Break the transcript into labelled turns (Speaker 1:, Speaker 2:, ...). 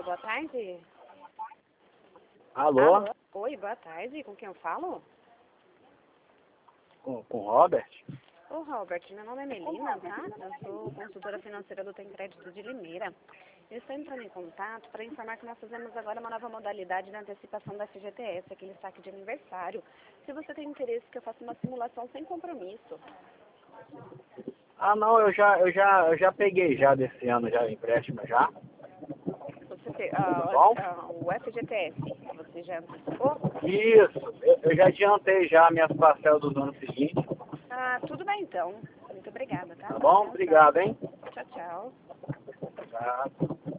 Speaker 1: boa tarde.
Speaker 2: Alô?
Speaker 1: Alô? Oi, boa tarde. Com quem eu falo?
Speaker 2: Com o Robert?
Speaker 1: Ô, Robert, meu nome é Melina, tá? Eu sou consultora financeira do Tem Crédito de Limeira. Eu estou entrando em contato para informar que nós fazemos agora uma nova modalidade de antecipação da FGTS, aquele saque de aniversário. Se você tem interesse que eu faça uma simulação sem compromisso.
Speaker 2: Ah, não, eu já peguei já desse ano já o empréstimo já.
Speaker 1: Você tem,
Speaker 2: Tá bom?
Speaker 1: o FGTS, você já antecipou?
Speaker 2: Isso, eu já adiantei já minhas parcelas dos anos seguintes.
Speaker 1: Ah, tudo bem então. Muito obrigada, tá?
Speaker 2: Tá
Speaker 1: Com
Speaker 2: bom?
Speaker 1: atenção.
Speaker 2: Obrigado, hein?
Speaker 1: Tchau, tchau.
Speaker 2: Obrigado.